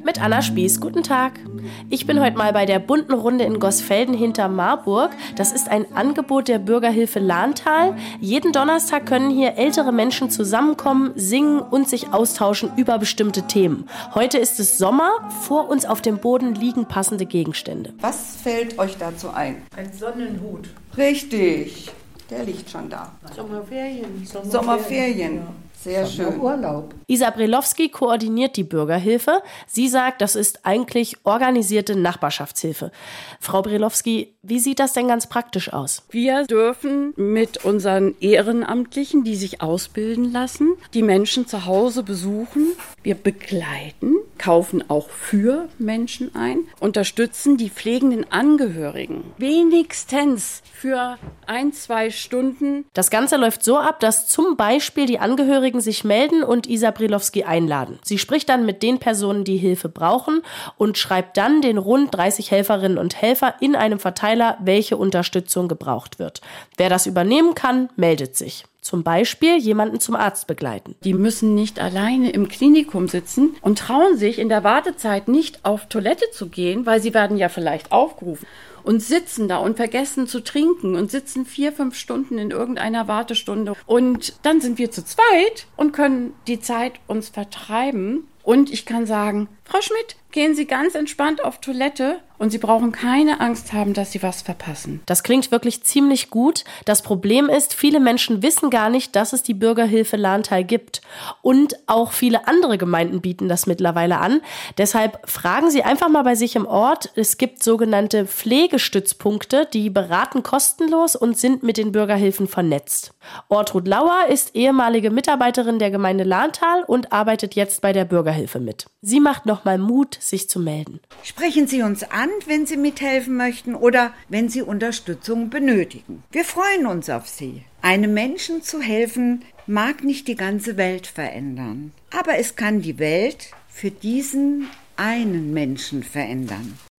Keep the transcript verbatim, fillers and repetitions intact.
Mit Anna Spieß. Guten Tag. Ich bin heute mal bei der bunten Runde in Gosfelden hinter Marburg. Das ist ein Angebot der Bürgerhilfe Lahntal. Jeden Donnerstag können hier ältere Menschen zusammenkommen, singen und sich austauschen über bestimmte Themen. Heute ist es Sommer. Vor uns auf dem Boden liegen passende Gegenstände. Was fällt euch dazu ein? Ein Sonnenhut. Richtig. Der liegt schon da. Sommerferien. Sommerferien. Sommerferien. Ja. Sehr schön. Urlaub. Isa Brelowski koordiniert die Bürgerhilfe. Sie sagt, das ist eigentlich organisierte Nachbarschaftshilfe. Frau Brelowski, wie sieht das denn ganz praktisch aus? Wir dürfen mit unseren Ehrenamtlichen, die sich ausbilden lassen, die Menschen zu Hause besuchen. Wir begleiten, kaufen auch für Menschen ein, unterstützen die pflegenden Angehörigen. Wenigstens für ein, zwei Stunden. Das Ganze läuft so ab, dass zum Beispiel die Angehörigen sich melden und Isa Brelowski einladen. Sie spricht dann mit den Personen, die Hilfe brauchen und schreibt dann den rund dreißig Helferinnen und Helfer in einem Verteiler, welche Unterstützung gebraucht wird. Wer das übernehmen kann, meldet sich. Zum Beispiel jemanden zum Arzt begleiten. Die müssen nicht alleine im Klinikum sitzen und trauen sich in der Wartezeit nicht auf Toilette zu gehen, weil sie werden ja vielleicht aufgerufen. Und sitzen da und vergessen zu trinken und sitzen vier, fünf Stunden in irgendeiner Wartestunde. Und dann sind wir zu zweit und können die Zeit uns vertreiben. Und ich kann sagen, Frau Schmidt, gehen Sie ganz entspannt auf Toilette und Sie brauchen keine Angst haben, dass Sie was verpassen. Das klingt wirklich ziemlich gut. Das Problem ist, viele Menschen wissen gar nicht, dass es die Bürgerhilfe Lahntal gibt. Und auch viele andere Gemeinden bieten das mittlerweile an. Deshalb fragen Sie einfach mal bei sich im Ort. Es gibt sogenannte Pflegestützpunkte, die beraten kostenlos und sind mit den Bürgerhilfen vernetzt. Ortrud Lauer ist ehemalige Mitarbeiterin der Gemeinde Lahntal und arbeitet jetzt bei der Bürgerhilfe mit. Sie macht nochmal Mut, sich zu melden. Sprechen Sie uns an, wenn Sie mithelfen möchten oder wenn Sie Unterstützung benötigen. Wir freuen uns auf Sie. Einem Menschen zu helfen, mag nicht die ganze Welt verändern, aber es kann die Welt für diesen einen Menschen verändern.